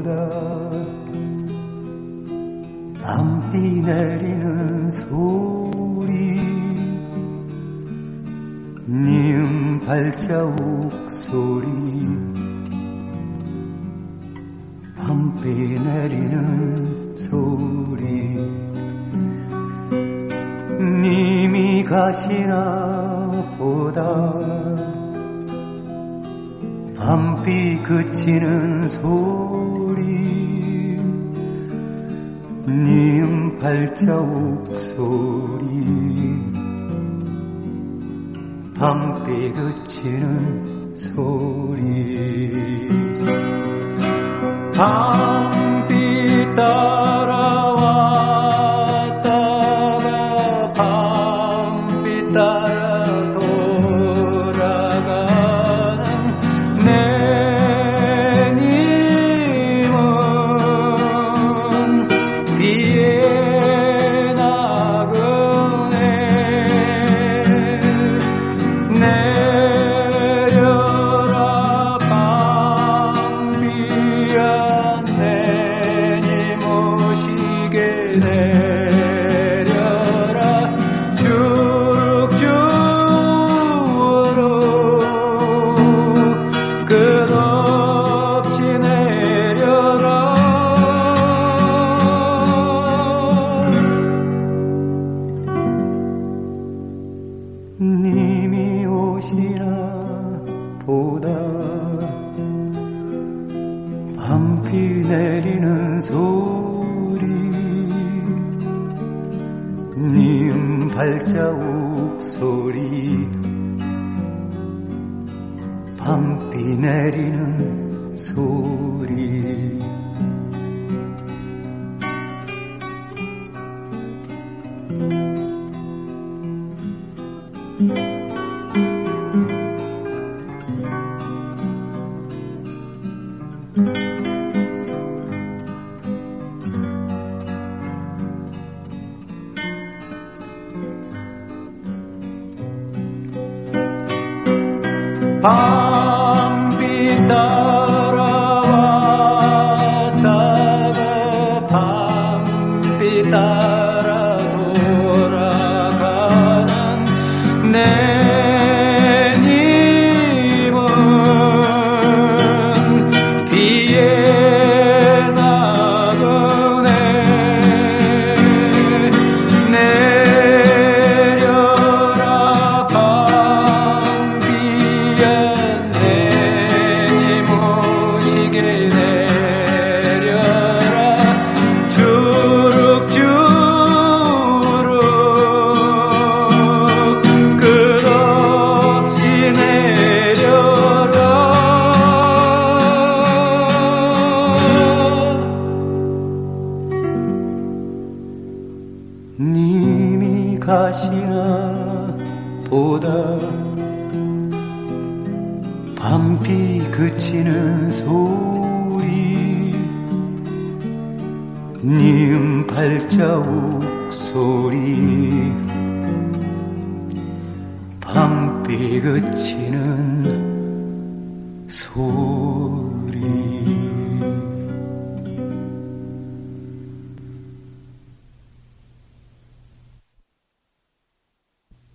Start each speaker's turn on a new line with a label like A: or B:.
A: 밤비 내리는 소리 니은 발자국 소리 밤비 내리는 소리 님이 가시나 보다 밤비 그치는 소리 니은 발자국 소리 밤비 그치는 소리 밤비 따라왔다가 밤비 따라 돌아가는 내 님은 비에 나그네 내려라 밤비야 내 님 오시게 내려라 주룩주룩 끝없이 내려라 님이 오시나 보다 밤비 내리는 소리 니은 발자국 소리 밤비 내리는 소리 밤비 따라왔다가 밤비 따라 돌아가는 내 님은 비에 나그네 내려라 밤비야 내 님 오시게 내려라 주룩주룩 끝없이 내려라 님이 가시나 보다 밤비 그치는 소리 니은 발자국 소리 밤비 그치는 소리